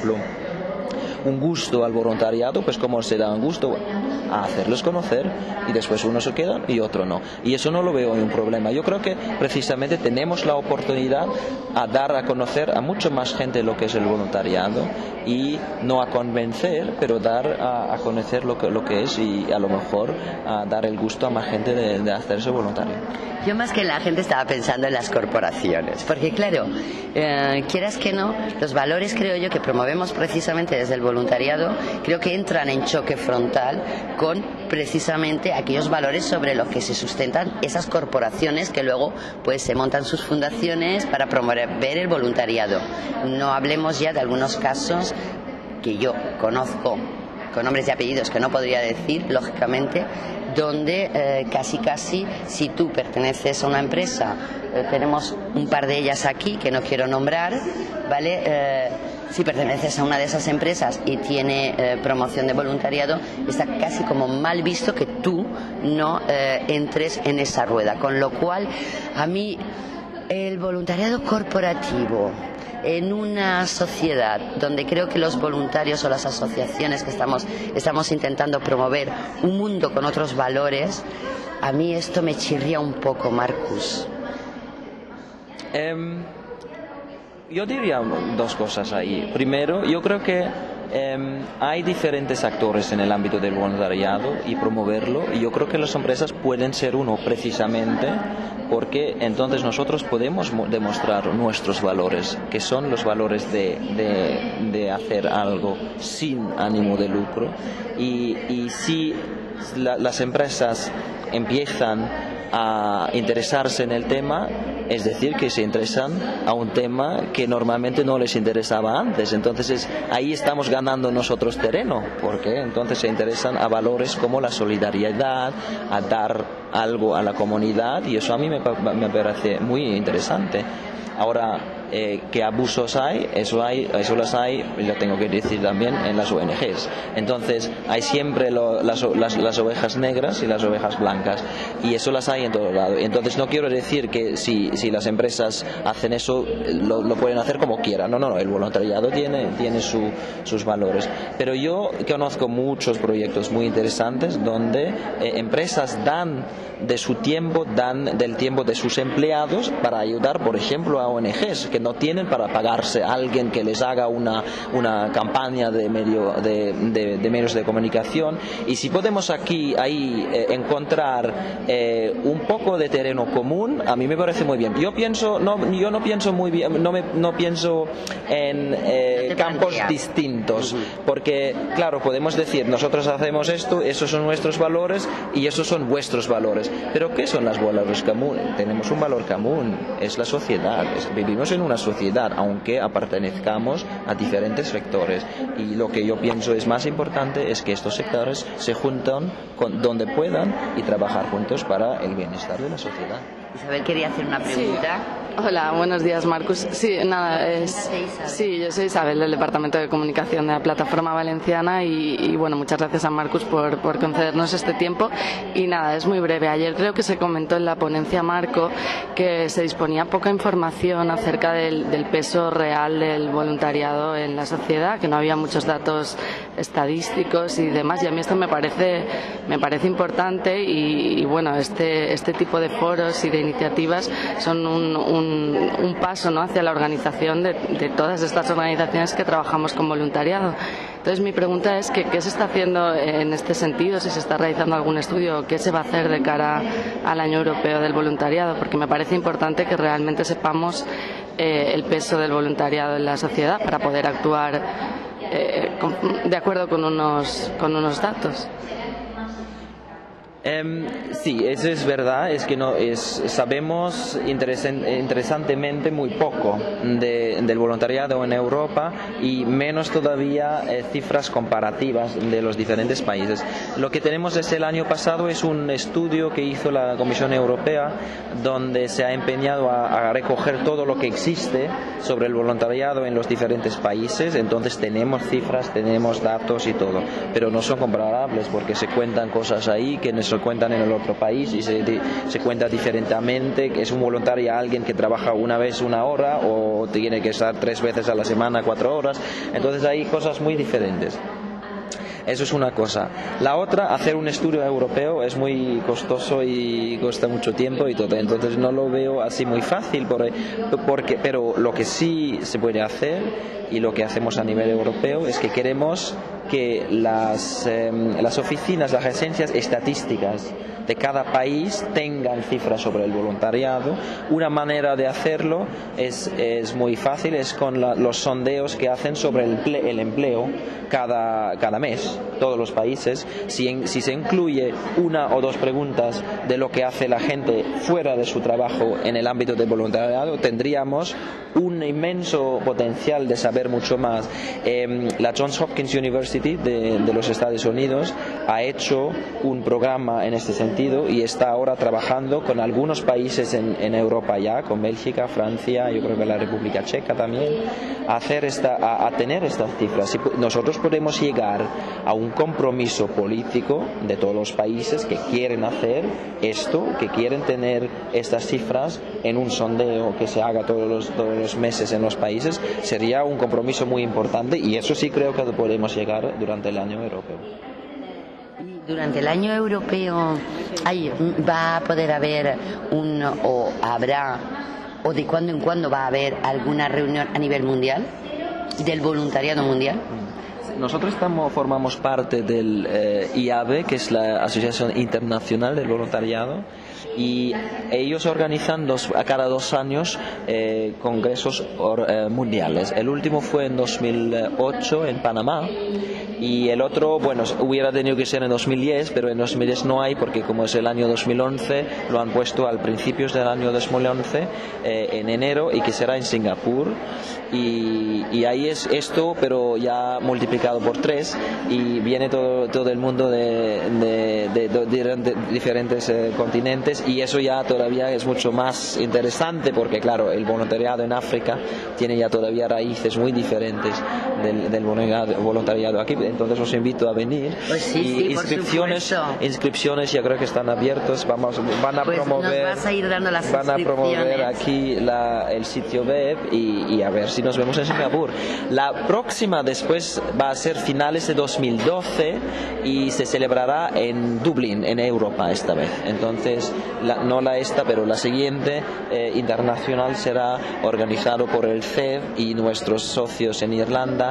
un gusto al voluntariado, pues como se da un gusto a hacerlos conocer, y después uno se queda y otro no, y eso no lo veo un problema. Yo creo que precisamente tenemos la oportunidad a dar a conocer a mucho más gente lo que es el voluntariado, y no a convencer, pero dar a conocer lo que es, y a lo mejor a dar el gusto a más gente de hacerse voluntario. Yo más que la gente estaba pensando en las corporaciones, porque claro, quieras que no, los valores, creo yo, que promovemos precisamente desde el voluntariado, creo que entran en choque frontal con precisamente aquellos valores sobre los que se sustentan esas corporaciones que luego pues se montan sus fundaciones para promover el voluntariado. No hablemos ya de algunos casos que yo conozco con nombres y apellidos que no podría decir, lógicamente, donde casi si tú perteneces a una empresa, tenemos un par de ellas aquí que no quiero nombrar, ¿vale? Si perteneces a una de esas empresas y tiene promoción de voluntariado, está casi como mal visto que tú no entres en esa rueda, con lo cual a mí el voluntariado corporativo en una sociedad donde creo que los voluntarios o las asociaciones que estamos intentando promover un mundo con otros valores, a mí esto me chirría un poco, Marcus. Yo diría dos cosas ahí. Primero, yo creo que hay diferentes actores en el ámbito del voluntariado y promoverlo, y yo creo que las empresas pueden ser uno precisamente porque entonces nosotros podemos demostrar nuestros valores, que son los valores de hacer algo sin ánimo de lucro, y si las empresas empiezan a interesarse en el tema, es decir, que se interesan a un tema que normalmente no les interesaba antes. Entonces ahí estamos ganando nosotros terreno, porque entonces se interesan a valores como la solidaridad, a dar algo a la comunidad, y eso a mí me parece muy interesante. Ahora, ¿qué abusos hay? Eso las hay, lo tengo que decir también, en las ONGs. Entonces, hay siempre las ovejas negras y las ovejas blancas, y eso las hay en todo lado. Entonces, no quiero decir que si las empresas hacen eso, lo pueden hacer como quieran. No, el voluntariado tiene sus valores. Pero yo conozco muchos proyectos muy interesantes donde empresas dan de su tiempo, dan del tiempo de sus empleados para ayudar, por ejemplo, a ONGs que no tienen para pagarse a alguien que les haga una campaña de medios de comunicación. Y si podemos ahí encontrar un poco de terreno común, a mí me parece muy bien. Yo no pienso muy bien, no pienso en campos distintos, porque claro, podemos decir, nosotros hacemos esto, esos son nuestros valores y esos son vuestros valores, pero ¿qué son las valores comunes? Tenemos un valor común, es la sociedad, vivimos en una sociedad, aunque pertenezcamos a diferentes sectores, y lo que yo pienso es más importante es que estos sectores se juntan donde puedan y trabajar juntos para el bienestar de la sociedad. Isabel quería hacer una pregunta. Sí. Hola, buenos días, Marcus. Sí, nada, sí, yo soy Isabel del Departamento de Comunicación de la Plataforma Valenciana, y bueno, muchas gracias a Marcus por concedernos este tiempo. Y nada, es muy breve. Ayer creo que se comentó en la ponencia Marco que se disponía poca información acerca del peso real del voluntariado en la sociedad, que no había muchos datos estadísticos y demás, y a mí esto me parece importante, y bueno, este tipo de foros y de iniciativas son un paso, ¿no?, hacia la organización de todas estas organizaciones que trabajamos con voluntariado. Entonces mi pregunta es ¿qué se está haciendo en este sentido? Si se está realizando algún estudio, ¿qué se va a hacer de cara al Año Europeo del Voluntariado? Porque me parece importante que realmente sepamos el peso del voluntariado en la sociedad para poder actuar de acuerdo con unos datos. Sí, eso es verdad, es que sabemos interesantemente muy poco del voluntariado en Europa y menos todavía cifras comparativas de los diferentes países. Lo que tenemos desde el año pasado es un estudio que hizo la Comisión Europea donde se ha empeñado a recoger todo lo que existe sobre el voluntariado en los diferentes países. Entonces tenemos cifras, tenemos datos y todo, pero no son comparables porque se cuentan cosas ahí que no se cuentan en el otro país y se cuenta diferentemente. Es un voluntario alguien que trabaja una vez 1 hora o tiene que estar 3 veces a la semana 4 horas. Entonces hay cosas muy diferentes. Eso es una cosa. La otra, hacer un estudio europeo es muy costoso y cuesta mucho tiempo y todo. Entonces no lo veo así muy fácil, pero lo que sí se puede hacer y lo que hacemos a nivel europeo es que queremos que las oficinas, las agencias estadísticas de cada país tengan cifras sobre el voluntariado. Una manera de hacerlo es muy fácil, es con los sondeos que hacen sobre el empleo cada mes, todos los países. Si se incluye 1 o 2 preguntas de lo que hace la gente fuera de su trabajo en el ámbito del voluntariado, tendríamos un inmenso potencial de saber mucho más. La Johns Hopkins University de los Estados Unidos ha hecho un programa en este sentido y está ahora trabajando con algunos países en Europa ya, con Bélgica, Francia, yo creo que la República Checa también, a tener estas cifras. Si nosotros podemos llegar a un compromiso político de todos los países que quieren hacer esto, que quieren tener estas cifras en un sondeo que se haga todos los meses en los países, sería un compromiso muy importante y eso sí creo que podemos llegar durante el año europeo. Durante el año europeo va a poder haber o de cuando en cuando va a haber alguna reunión a nivel mundial del voluntariado mundial. Nosotros formamos parte del IABE, que es la Asociación Internacional del Voluntariado, y ellos organizan a cada 2 años congresos mundiales. El último fue en 2008 en Panamá y el otro, bueno, hubiera tenido que ser en 2010, pero en 2010 no hay porque como es el año 2011 lo han puesto al principios del año 2011 en enero y que será en Singapur y ahí es esto pero ya multiplicado por 3 y viene todo el mundo de diferentes continentes y eso ya todavía es mucho más interesante porque claro, el voluntariado en África tiene ya todavía raíces muy diferentes del voluntariado aquí, entonces os invito a venir. Pues sí, inscripciones ya creo que están abiertos, van a promover, nos vas a ir dando las van a promover aquí el sitio web y a ver si nos vemos en Singapur. La próxima después va a ser finales de 2012 y se celebrará en Dublín, en Europa esta vez. Entonces, pero la siguiente internacional será organizado por el CEF y nuestros socios en Irlanda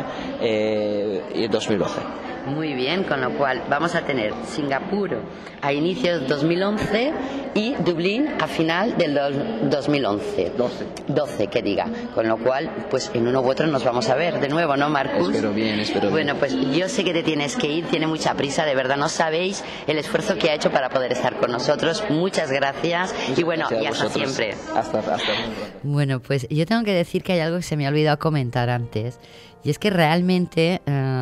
en 2012. Muy bien, con lo cual vamos a tener Singapur a inicios de 2011 y Dublín a final del 2011. 12, que diga. Con lo cual, pues en uno u otro nos vamos a ver de nuevo, ¿no, Marcus? Espero bien. Bueno, pues yo sé que te tienes que ir, tiene mucha prisa, de verdad no sabéis el esfuerzo que ha hecho para poder estar con nosotros. Muchas gracias y bueno, y hasta siempre. Hasta Bueno, pues yo tengo que decir que hay algo que se me ha olvidado comentar antes y es que realmente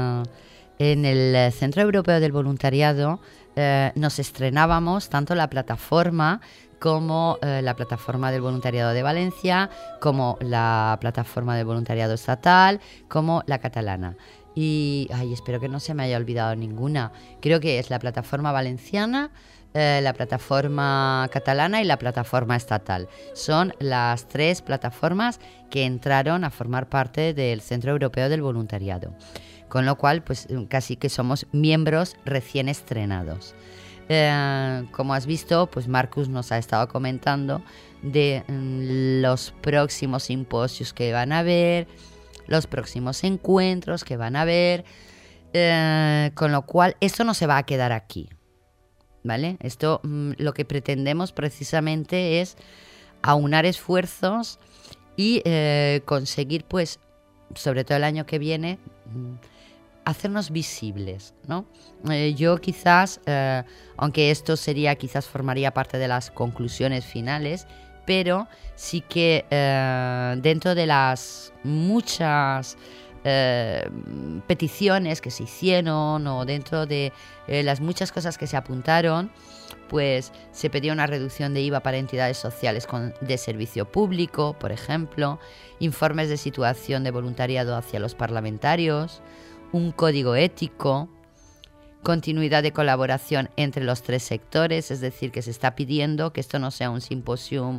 en el Centro Europeo del Voluntariado nos estrenábamos tanto la plataforma como la plataforma del voluntariado de Valencia, como la plataforma del voluntariado estatal, como la catalana. Y espero que no se me haya olvidado ninguna. Creo que es la plataforma valenciana, la plataforma catalana y la plataforma estatal. Son las 3 plataformas que entraron a formar parte del Centro Europeo del Voluntariado. Con lo cual, pues casi que somos miembros recién estrenados. Como has visto, pues Marcus nos ha estado comentando de los próximos simposios que van a haber, los próximos encuentros que van a haber. Con lo cual, esto no se va a quedar aquí, ¿vale? Esto lo que pretendemos precisamente es aunar esfuerzos y conseguir, pues, sobre todo el año que viene, hacernos visibles, ¿no? Yo quizás, aunque esto quizás formaría parte de las conclusiones finales, pero sí que dentro de las muchas peticiones que se hicieron o dentro de las muchas cosas que se apuntaron, pues se pedía una reducción de IVA para entidades sociales de servicio público, por ejemplo, informes de situación de voluntariado hacia los parlamentarios, un código ético, continuidad de colaboración entre los 3 sectores, es decir, que se está pidiendo que esto no sea un simposium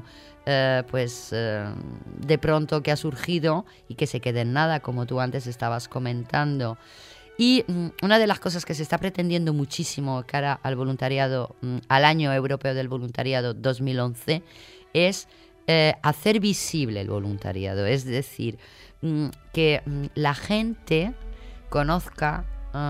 de pronto que ha surgido y que se quede en nada, como tú antes estabas comentando. Y una de las cosas que se está pretendiendo muchísimo cara al voluntariado, al Año Europeo del Voluntariado 2011, es hacer visible el voluntariado, es decir, que la gente conozca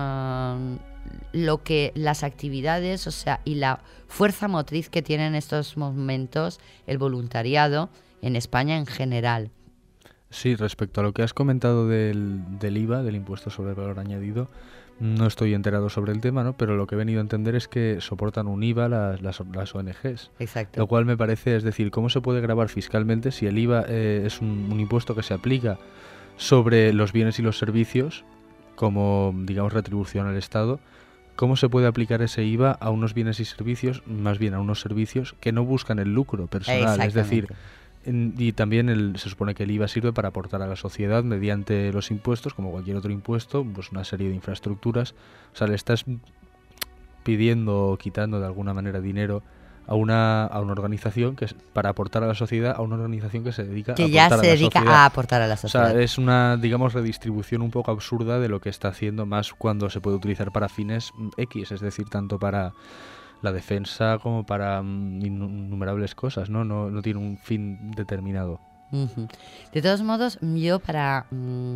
lo que las actividades, o sea, y la fuerza motriz que tiene en estos momentos el voluntariado en España en general. Sí, respecto a lo que has comentado del IVA, del impuesto sobre el valor añadido, no estoy enterado sobre el tema, ¿no? Pero lo que he venido a entender es que soportan un IVA las ONGs. Exacto. Lo cual me parece, es decir, ¿cómo se puede gravar fiscalmente si el IVA es un impuesto que se aplica sobre los bienes y los servicios como, digamos, retribución al Estado? ¿Cómo se puede aplicar ese IVA a unos bienes y servicios, más bien a unos servicios que no buscan el lucro personal? Es decir, y también se supone que el IVA sirve para aportar a la sociedad mediante los impuestos, como cualquier otro impuesto, pues una serie de infraestructuras. O sea, le estás pidiendo o quitando de alguna manera dinero a una organización que es para aportar a la sociedad, a una organización que se dedica a aportar a la sociedad. O sea, es una, digamos, redistribución un poco absurda de lo que está haciendo, más cuando se puede utilizar para fines X, es decir, tanto para la defensa como para innumerables cosas, ¿no? No tiene un fin determinado. Uh-huh. De todos modos, yo para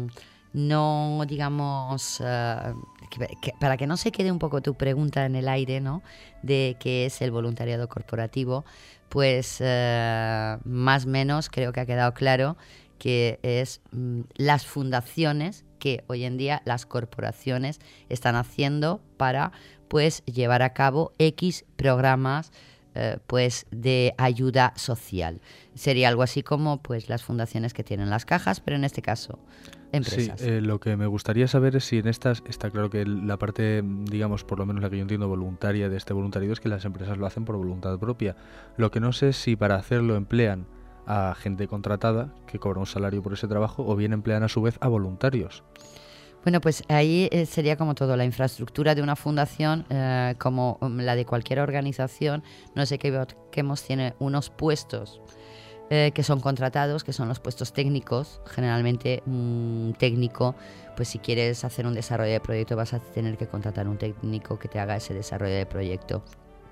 no, digamos, para que no se quede un poco tu pregunta en el aire, ¿no? De qué es el voluntariado corporativo, pues más o menos creo que ha quedado claro que es las fundaciones que hoy en día las corporaciones están haciendo para, pues, llevar a cabo X programas pues de ayuda social. Sería algo así como, pues, las fundaciones que tienen las cajas, pero en este caso empresas. Sí, lo que me gustaría saber es si en estas está claro que la parte, digamos, por lo menos la que yo entiendo voluntaria de este voluntariado es que las empresas lo hacen por voluntad propia. Lo que no sé es si para hacerlo emplean a gente contratada que cobra un salario por ese trabajo o bien emplean a su vez a voluntarios. Bueno, pues ahí sería como todo, la infraestructura de una fundación, como la de cualquier organización, no sé qué tiene unos puestos que son contratados, que son los puestos técnicos. Generalmente un técnico, pues si quieres hacer un desarrollo de proyecto vas a tener que contratar un técnico que te haga ese desarrollo de proyecto.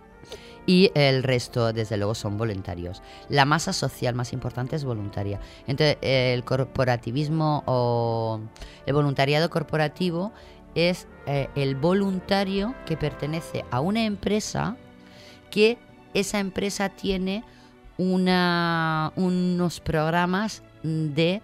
Y el resto, desde luego, son voluntarios. La masa social más importante es voluntaria. Entonces, el corporativismo o el voluntariado corporativo es el voluntario que pertenece a una empresa, que esa empresa tiene unos programas de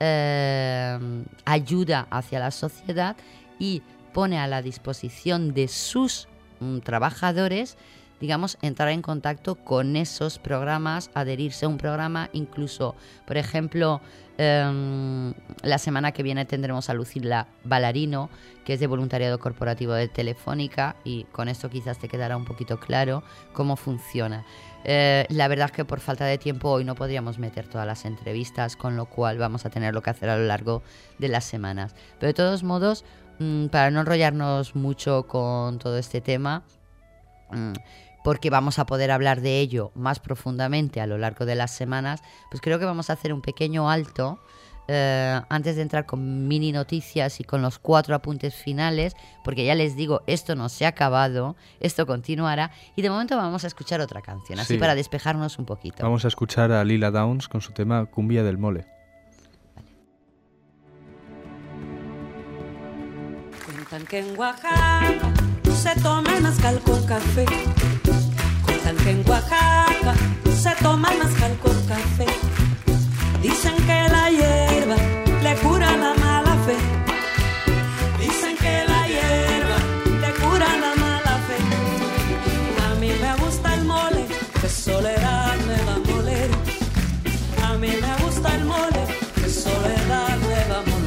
ayuda hacia la sociedad y pone a la disposición de sus trabajadores, digamos, entrar en contacto con esos programas, adherirse a un programa, incluso, por ejemplo, la semana que viene tendremos a Lucila Ballarino, que es de voluntariado corporativo de Telefónica, y con esto quizás te quedará un poquito claro cómo funciona. La verdad es que por falta de tiempo hoy no podríamos meter todas las entrevistas, con lo cual vamos a tenerlo que hacer a lo largo de las semanas. Pero de todos modos, para no enrollarnos mucho con todo este tema, porque vamos a poder hablar de ello más profundamente a lo largo de las semanas, pues creo que vamos a hacer un pequeño alto antes de entrar con mini noticias y con los 4 apuntes finales, porque ya les digo, esto no se ha acabado, esto continuará, y de momento vamos a escuchar otra canción, así para despejarnos un poquito. Vamos a escuchar a Lila Downs con su tema Cumbia del Mole. Cuentan que en Oaxaca se toma el mezcal con café. Cuentan que en Oaxaca se toma el mezcal con café. Dicen que la hierba le cura la mala fe. Dicen que la hierba le cura la mala fe. A mí me gusta el mole, que soledad me va a moler. A mí me gusta el mole, que soledad me va a moler.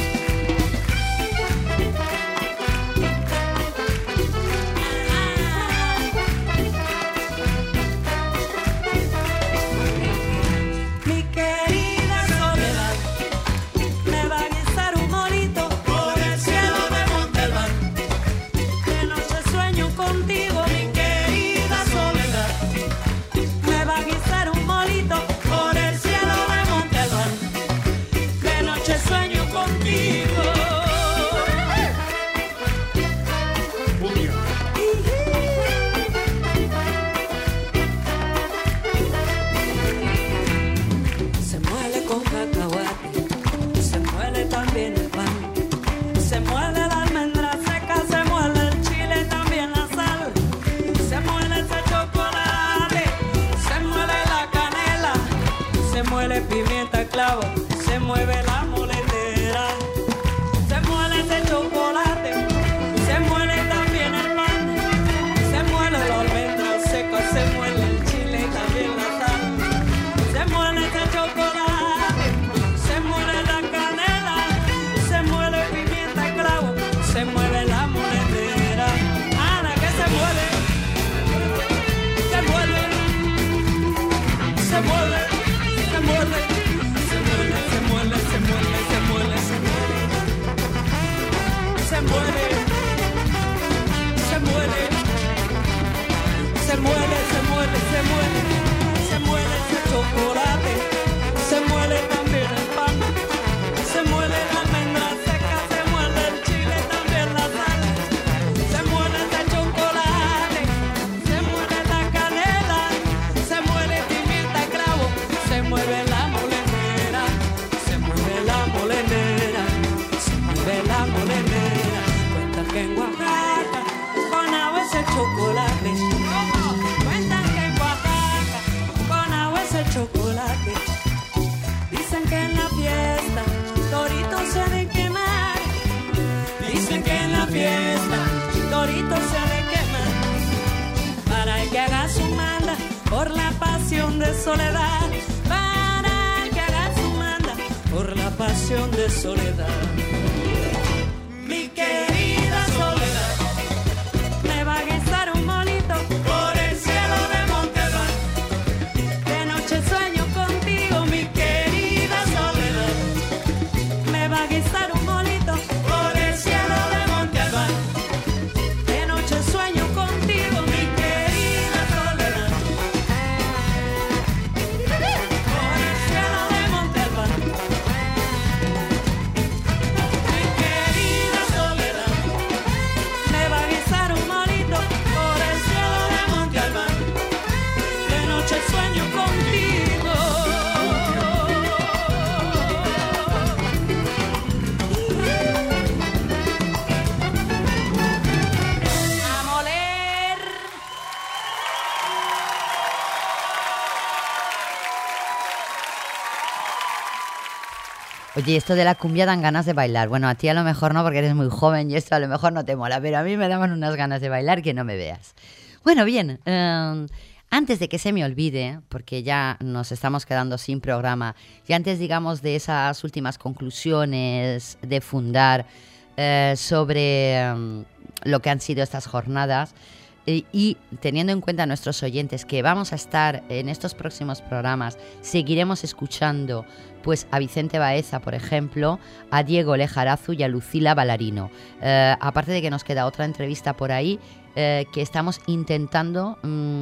Pimienta, clavo, se mueve la moletera, se muele ese chocolate, se muele también el pan, se muele la almendra seca, se muele el chile y también la sal, se muele ese chocolate, se muele la canela, se muele pimienta, clavo, se mueve la moletera, Ana que se mueve, se mueve, se mueve. Se mueve, se mueve, se mueve, se mueve, se mueve, se mueve, se mueve, se mueve, se mueve, se mueve, se mueve ese chocolate, se mueve también el pan, se mueve la almendra seca, se mueve el chile, también la sal, se mueve ese chocolate, se mueve la canela, se mueve pimienta, clavo, se mueve la molenera, se mueve la molenera, se mueve la molenera. Cuentan que en Oaxaca con agua ese chocolate. Cuentan que en Oaxaca con agua ese chocolate. Dicen que en la fiesta toritos se ha de quemar. Dicen que en la fiesta toritos se ha de quemar. Para que haga su manda por la pasión de soledad. Por la pasión de soledad. Mi querida soledad, me va a guisar un molito por el cielo de Montalbán. De noche sueño contigo, mi querida soledad, me va a guisar un molito por el cielo de Montalbán. De noche sueño contigo, mi querida soledad, por el cielo de Montalbán. Sueño contigo. A moler. Oye, esto de la cumbia dan ganas de bailar. Bueno, a ti a lo mejor no, porque eres muy joven y esto a lo mejor no te mola, pero a mí me daban unas ganas de bailar que no me veas. Bueno, bien, antes de que se me olvide, porque ya nos estamos quedando sin programa, y antes, digamos, de esas últimas conclusiones de fundar sobre lo que han sido estas jornadas, y teniendo en cuenta a nuestros oyentes que vamos a estar en estos próximos programas, seguiremos escuchando pues a Vicente Baeza, por ejemplo, a Diego Lejarazu y a Lucila Ballarino. Aparte de que nos queda otra entrevista por ahí que estamos intentando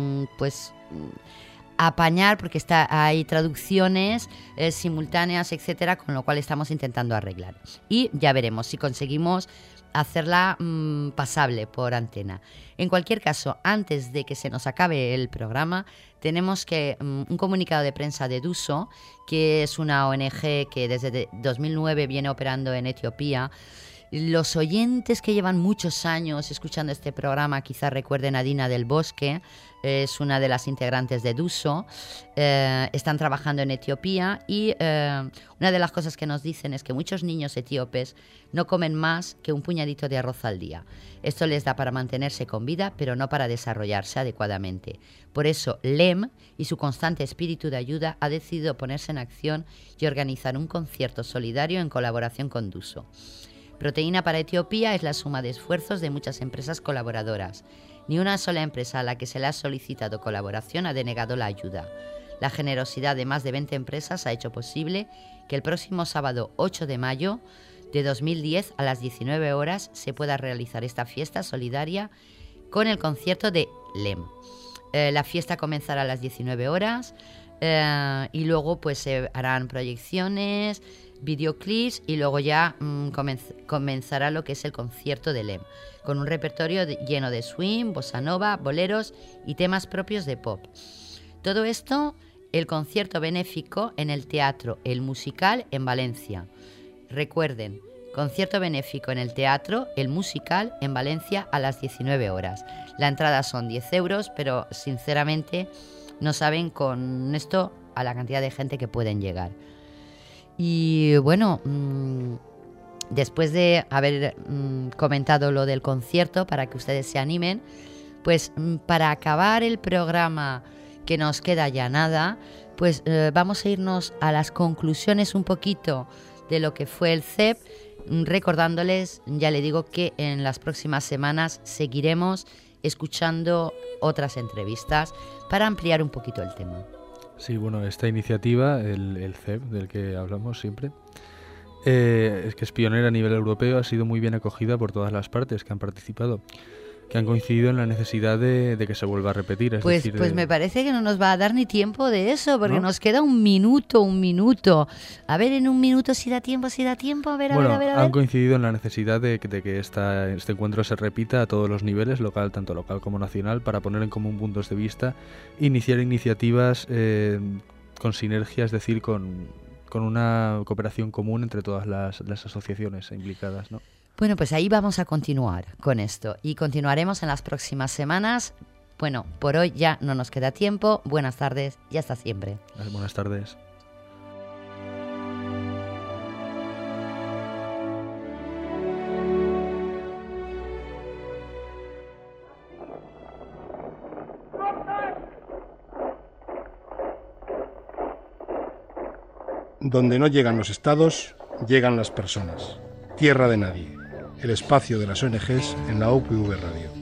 apañar, porque hay traducciones simultáneas, etcétera, con lo cual estamos intentando arreglar. Y ya veremos si conseguimos hacerla pasable por antena. En cualquier caso, antes de que se nos acabe el programa, tenemos que un comunicado de prensa de DUSO, que es una ONG que desde 2009 viene operando en Etiopía Los oyentes que llevan muchos años escuchando este programa quizás recuerden a Dina del Bosque, es una de las integrantes de Duso, están trabajando en Etiopía y una de las cosas que nos dicen es que muchos niños etíopes no comen más que un puñadito de arroz al día. Esto les da para mantenerse con vida, pero no para desarrollarse adecuadamente. Por eso, LEM y su constante espíritu de ayuda ha decidido ponerse en acción y organizar un concierto solidario en colaboración con Duso. Proteína para Etiopía es la suma de esfuerzos de muchas empresas colaboradoras. Ni una sola empresa a la que se le ha solicitado colaboración ha denegado la ayuda. La generosidad de más de 20 empresas ha hecho posible que el próximo sábado 8 de mayo de 2010 a las 19 horas se pueda realizar esta fiesta solidaria con el concierto de LEM. La fiesta comenzará a las 19 horas y luego pues se harán proyecciones, videoclips y luego ya comenzará lo que es el concierto de LEM, con un repertorio lleno de swing, bossa nova, boleros y temas propios de pop. Todo esto, el concierto benéfico en el Teatro El Musical en Valencia. Recuerden, concierto benéfico en el Teatro El Musical en Valencia a las 19 horas. La entrada son 10 euros, pero sinceramente no saben con esto a la cantidad de gente que pueden llegar. Y bueno, después de haber comentado lo del concierto, para que ustedes se animen, pues para acabar el programa, que nos queda ya nada, pues vamos a irnos a las conclusiones un poquito de lo que fue el CEP, recordándoles, ya le digo, que en las próximas semanas seguiremos escuchando otras entrevistas para ampliar un poquito el tema. Sí, bueno, esta iniciativa, el CEP, del que hablamos siempre, es que es pionera a nivel europeo, ha sido muy bien acogida por todas las partes que han participado, que han coincidido en la necesidad de que se vuelva a repetir. Es pues decir, me parece que no nos va a dar ni tiempo de eso, porque ¿no? Nos queda un minuto. A ver, en un minuto si da tiempo, a ver, bueno, a ver. Han coincidido en la necesidad de que este encuentro se repita a todos los niveles, tanto local como nacional, para poner en común puntos de vista, iniciar iniciativas con sinergia, es decir, con una cooperación común entre todas las asociaciones implicadas, ¿no? Bueno, pues ahí vamos a continuar con esto y continuaremos en las próximas semanas. Bueno, por hoy ya no nos queda tiempo. Buenas tardes y hasta siempre. Buenas tardes. Donde no llegan los estados, llegan las personas. Tierra de nadie. El espacio de las ONGs en la UPV Radio.